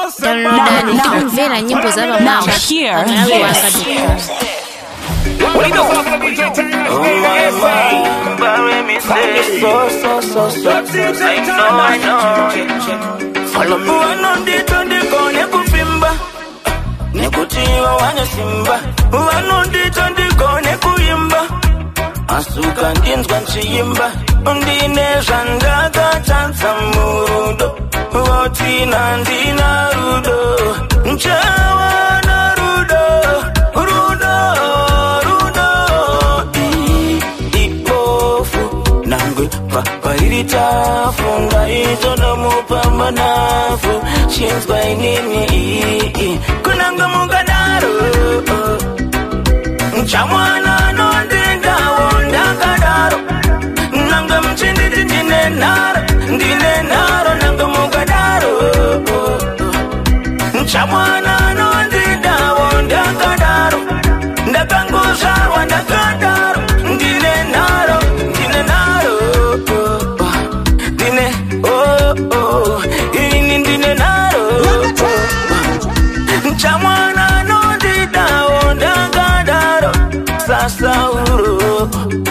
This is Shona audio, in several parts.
Downloada nyimbo za mama. Follow me kupimba nekutiwa wane simba wanondito ndikone kuimba asuka ndinzwa nchiyimba ndine zvandaga chanza murudo votina ndina rudo nchawana rudo ipofu nangwe pairitafu ngaitonomupa nafu chinzwa inini kunanga mugadaro nchamwana nondindawo ndakadaro nanga mchinditi ndine naro nanga mugadaro nchamwana nondindawo ndakadaro ndakangozvarwa ndakadaro ndine naro ini ndine naro nchamwana nondidawo ndakadaro sasauro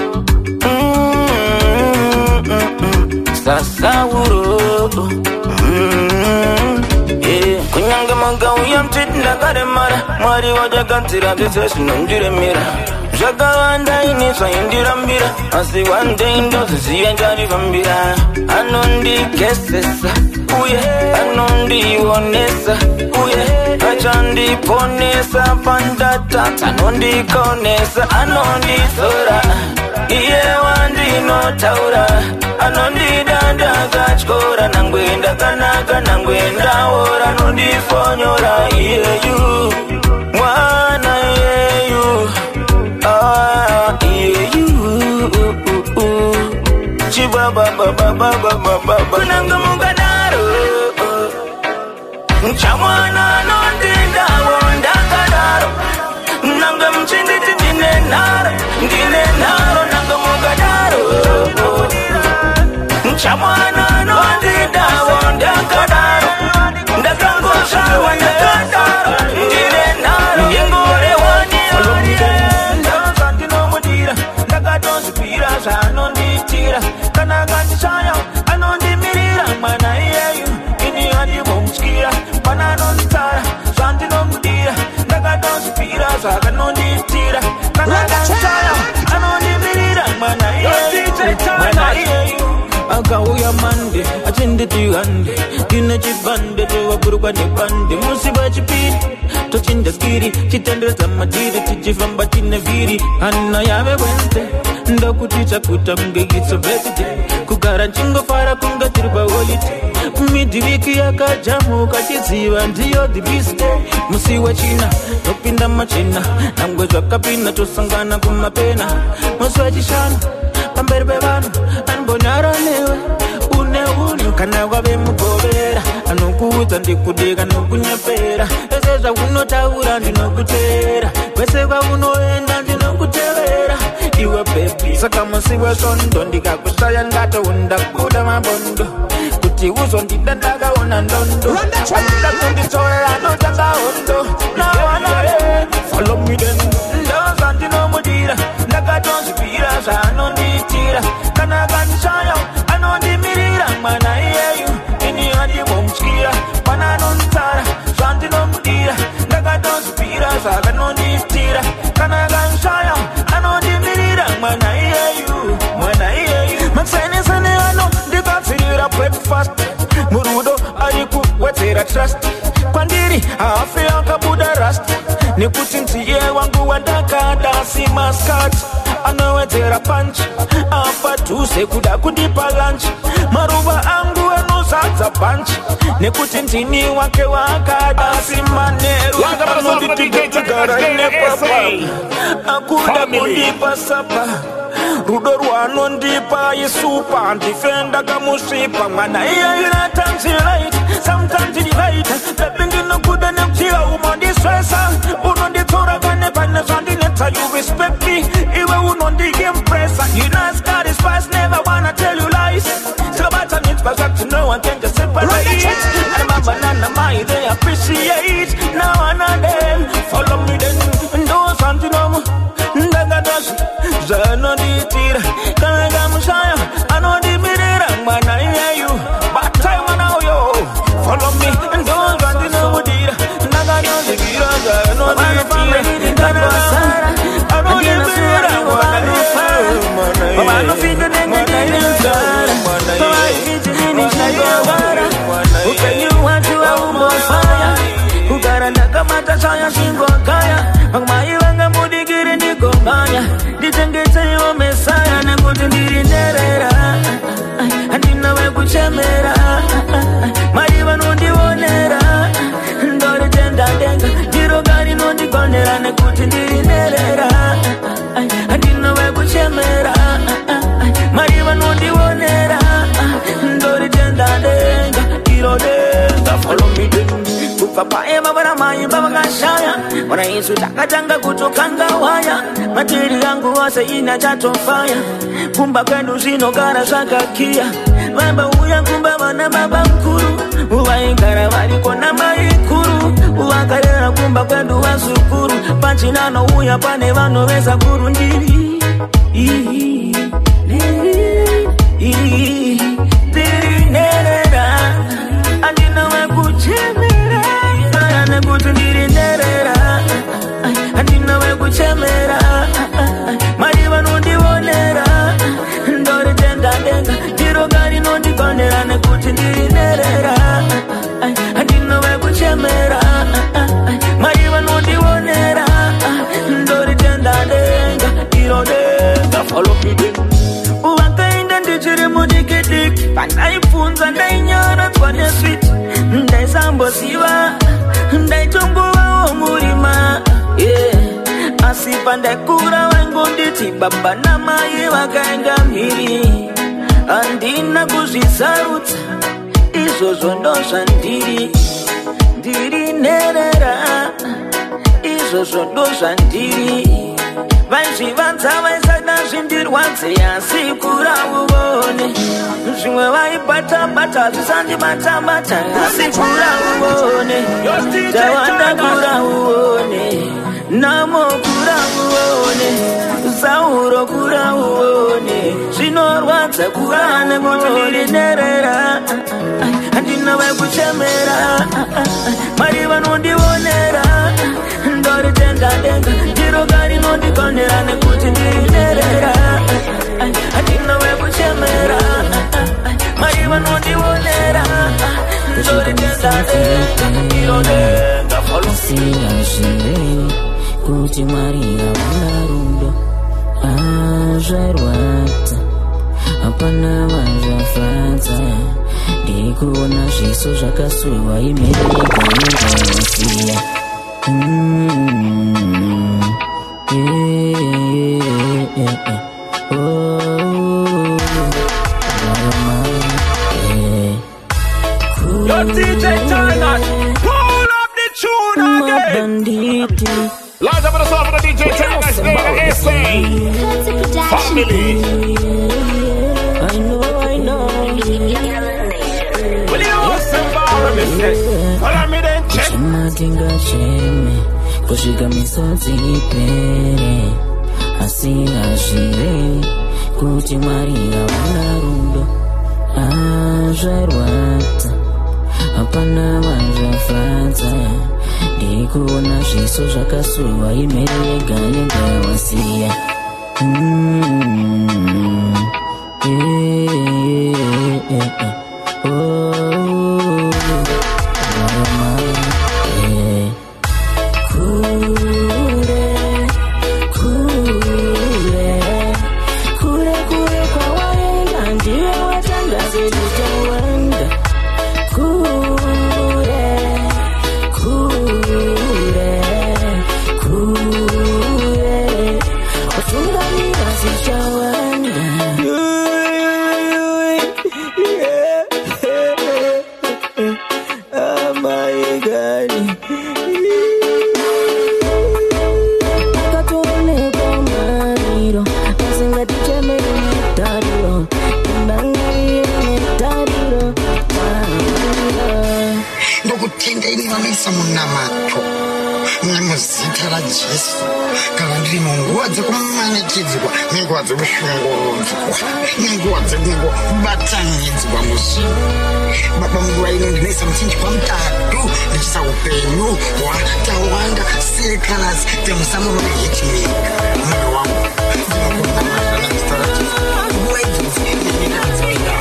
kunyange magauya mtiti ndakaremara mwari wajakadzira zvese zvinondiremera zvakawanda ini zvaindirambira asi one day ndoziziva ndarivambira anondigesesa uye anondionesa uye achandiponesa pandatata anondikonesa anondizora iye wandinotaura anondidandakatyora nangwe ndakanaka nangwe ndaora anondifonyora iyeyu mwana iyeyu chibabababababababa kunanga mugadaro nchamwana nondindawo ndakadaro nanga mchinditi ndine naro nanga mugadaro nchamwana nondindawo ndakadaro ndakangozvarwa ndakadaro ndine naro yengorewani ndozvandinomudira ndakatonzvipira zvaanonditira kana akandishaya anondimirira mwana iyeyu ini handimutyira pana anonditsara zvandinomudira ndakatonzvipira zvakanonditira kana akandishaya anondimirira mwana iyeyu akauya mande achinditi hande ndine chibande tovaburukwa nebande musi wechipiri tochinja skiri chitenderedza madhiri tichifamba tine vhiri hana yave wednesday ndokuti chakuta kunge it's a birthday kugara nchingofara kunge tiri paholiday midhiviki yakajamuka chiziva ndiyo the beast day musi wechina topinda machina nangwe zvakapinda tosangana kumapena musi wechishanu pamberi pevanhu anbonyara newe une kana wave mugovera anokuudza ndikudeka nokunyepera ese zvaunotaura ndinokutera kwese kwaunoenda ndinokutevera iwe bebi saka musi wesvondo ndikakushaya ndatounda kuda mabondo kuti uzondida ndakaona ndondo anoda kunditorera anotanga hondo nawanare follow me then ndozvandinomudira ndakatonzvipira zvaanonditira kana akandishaya anondimirira mwana iyeyu ini handimutyira pana anonditsara zvandinomudira ndakatonzvipira zvakanonditira kana akandishaya anondimirira mwana iyeyu matsenesene ano ndikapfirira breakfast murudo ari kuwedzera trust kwandiri hafi akabuda rust nekuti nziye wangu wandakada simaskat anowedzera punch apa tuze kuda kundipa lunch maruva angu anozadza bunch nekuti ndini wake wakada simanero anonditigatigara inepapa akuda kundipa sapa rudo rwanondipa isupa ndifenda kamusvipa mwana iyairatanzirait samtanzirirait pepindinokuda nekutiva umondisvesa unonditora kane pane zvandinetsa you respect me iwe unondiimpressa you know God is fast never wanna tell you lies so but I need to no one can just separate and my banana my they are kugara ndakamata chaya shingo kaya mai vanga mudigiri ndigomanya ndichengeteiwo mesaya nekuti ndiri nderera handina wekuchemera mai vanondionera ndori tenda denga ndiro gari nondigonera nekuti ndiri nderera handina wekuchemera mai vanondionera ndori tenda denga ndiro denga follow me Papa ema bana maimba wakashaya wana Yesu takatanga kutokanga waya matiri yangu wase ina chato fire kumba kwenu zino gara shakakia wamba uya kumba wana baba mkuru uwaingara waliko na maikuru uwakarera kumba kwenu wasukuru panchinano uya pane wano weza kuru ndiri ndiri nerera andina wekuchemera nekuti ndiri nderera handina wekuchemera mai vanondionera ndori tenda denga ndiro gari nondigonera nekuti ndiri nderera handina wekuchemera mai vanondionera ndori tenda denga ndiro denga follow me wakaenda ndichiri mudikidiki pandaifunza ndainyorodzwa neswiti ndaisambosiva ndaitongovawo murima asi pandakura vaingonditi baba namai vakaenda mhiri handina kuzvisarudza izvozvo ndozvandiri ndiri nherera izvozvo ndozvandiri vaizvivanza vaisada zvindirwadze asi kura uvone zvimwe vaibata-bata zvisandibata-bata asi kura uvone tawanda kura uvone namo kura uvone sauro kura uvone zvinorwadza kura nemutiri nerera handina vekuchemera mari vanondionera ndori tenda denga ndiro gari nondigonera nekuti ndiri nerera handina wekuchemera mari vanondionera ndori tenda denga ndiro denga folosiyazvire kuti Mwari havana rudo azvarwadza hapana vazvafadza ndikuona zviso zvakasuwa imheri yeganyengawasiya Yo, DJ Tyler, pull up the tune again. Live up on the song for the DJ Tyler's name, SA Family. I know. Will you also borrow this? Follow me then, check. Chimatinga cheme, kushiga misodzi ipere, asi ashire, kuti Mwari havana rudo, azvarwadza, hapana vazvafadza, ndikuona zviso zvakasuwa imheri yeganyengawasiya. Baba Mungu ainonesa mchinji kwa mtatu nichisa upenyu watawanda silikanasi temusamu mwenye Mungu wangu zinakuwa na mstaratifu uwejuzi ninaazipinda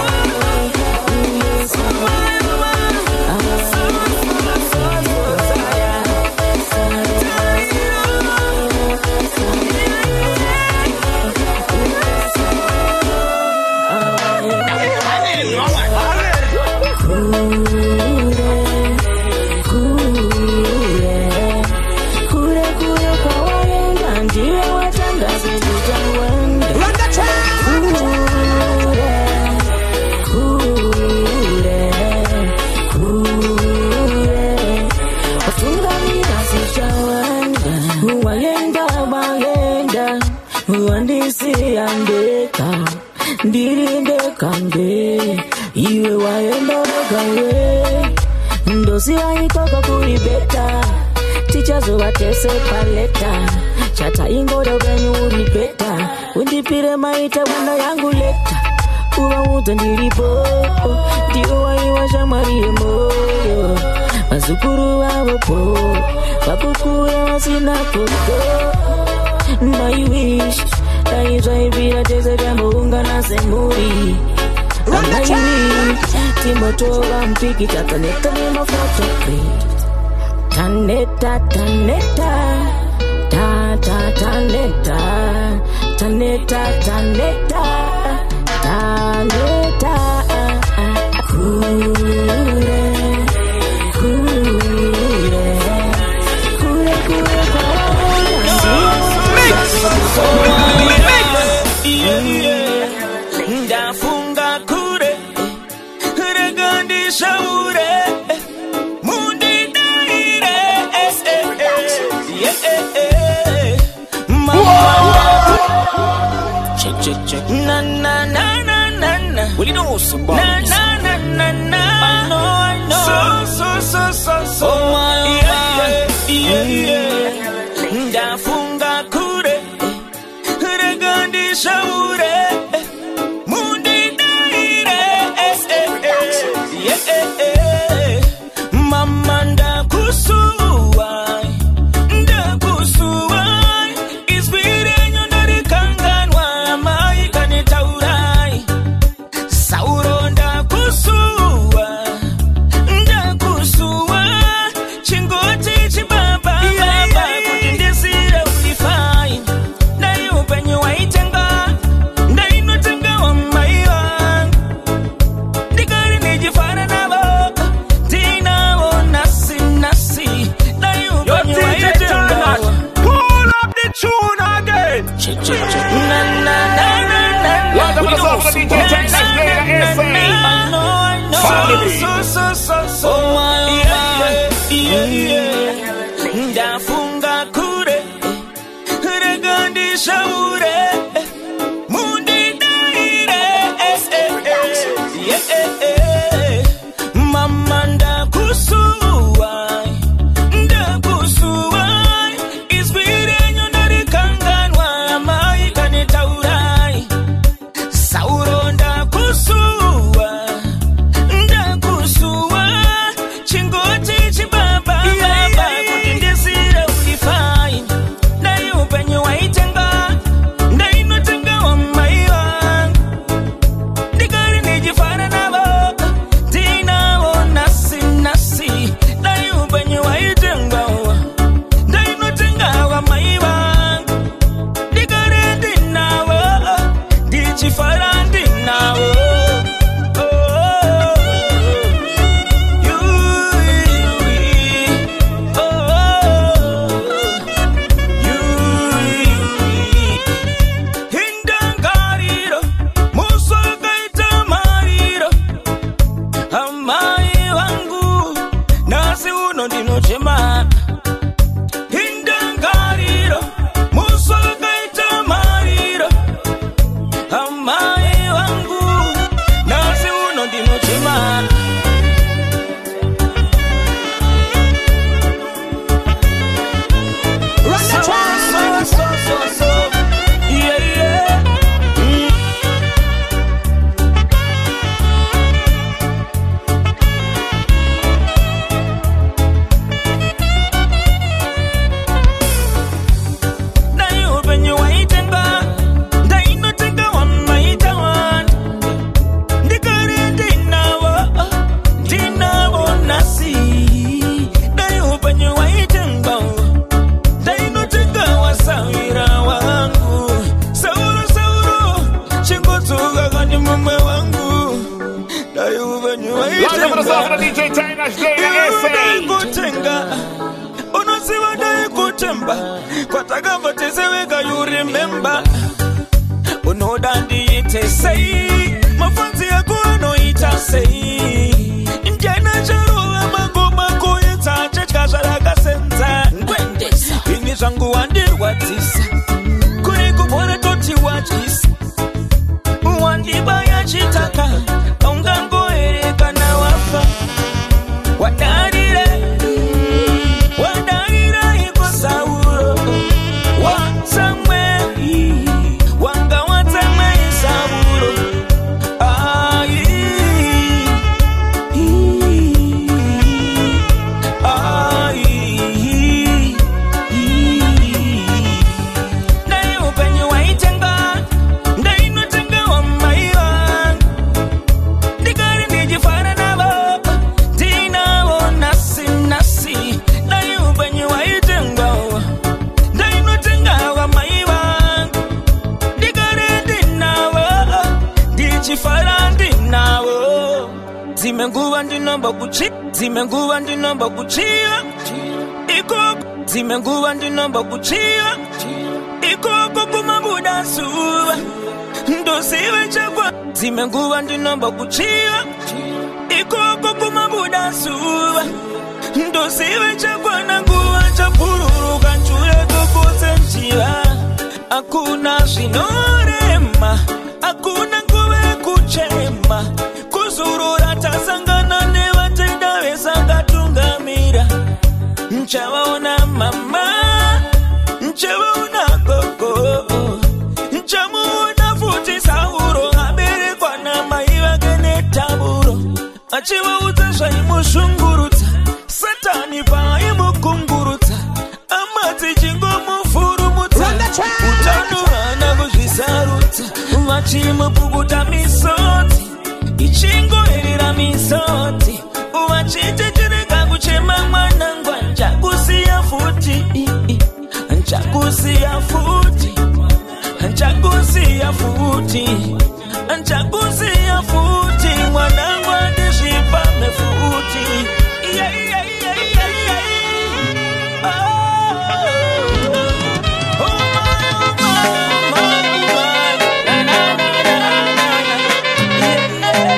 andeka ndeka iwe waenda gawe ndosi aitoka kuibeta tichazo watese paleta chata ingoda ubenyuri beta undipire maita wanda yangu leta uwa uta ndiripo diwa iwa shamarie moyo mazukuru wapo wapukura wasina popo my wish I drive a desert and Mungana Semuri. My wish Timoto and pick it up and let me my photo print. Taneta Ndafunga kure regandi shaure mundi daire check na what do you know about na I know so ndafunga kure regandi shaure Mamanda kusuwai isbirenyo ndarikanganwa maikane taurai sauro ndakusuwa chingoti chibaba kuti ndisire ulifai dai upenyu waitenga ndainotenga wa mai wangu ndikari nijifana navo tune again. Check. Lord of the song for the DJ Tech Next Day SA. Ndafunga kure regandi shaure mundi daire mama ndakusuwai isbirenyo ndarikanganwa maikane taurai sauro ndakusuwa chingoti chibaba kuti ndisire ulifai dai upenyu waitenga ndainotenga wa mai wangu ndikari nijifana navo tinavo nasi dai upenyu waitenga ndainotenga wa mai wangu ndikari ndinavo ndichifara ndinavo kuchia, zimenguwa ndinomba kuchia. Ikoko zimenguwa ndinomba kuchia. Ikoko kumabuda suwa, ndosiwe chakwa. Zimenguwa ndinomba kuchia. Ikoko kumabuda suwa, ndosiwe chakwa na nguwa chapururu kanchule kukose njia. Hakuna shinorema, hakuna nguwe kuchema. Kuzurura tasangana newa tenda wesanga tungamira. Nchawaona mama, nchawaona koko, nchamuona futi sauro. Habere kwa nama iwa gene taburo. Achiwa utasha imushunguruta, satani pa imukunguruta. Amati jingo mufurumuta, utanu hana kujisaruta. Uwachimu puguta misoti, ichingo erira misoti. Uwachite jirika kuchema mwanangwa. Nchakusia futi, nchakusia futi, nchakusia futi, nchakusia futi. Mwanangwa nishipa mefuti. Yeah, yeah, yeah, yeah, yeah. Oh, oh, oh, my, oh, my, oh, my. Na, na, na, na, na, na. Yeah, yeah.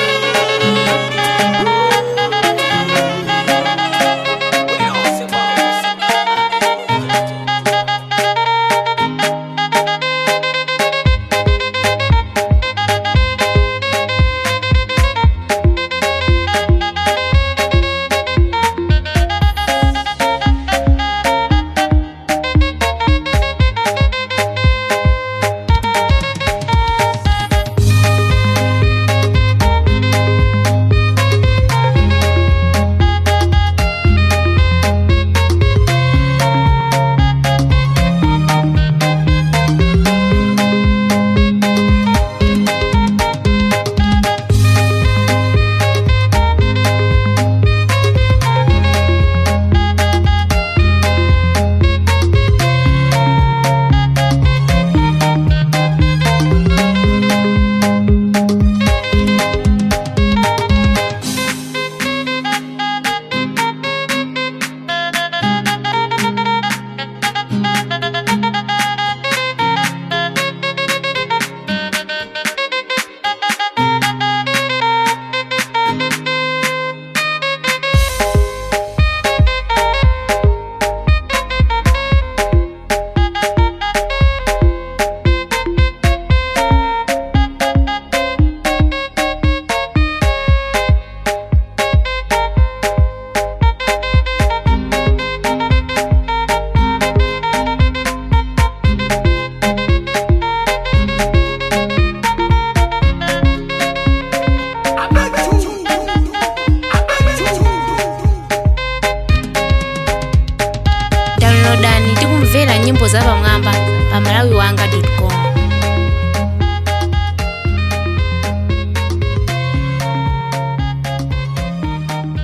Downloadani tikumvera nyimbo za pamwamba pa malawiwanga.com.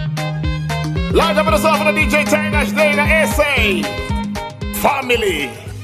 Live up in the song for the DJ Tangash Dana SA Family.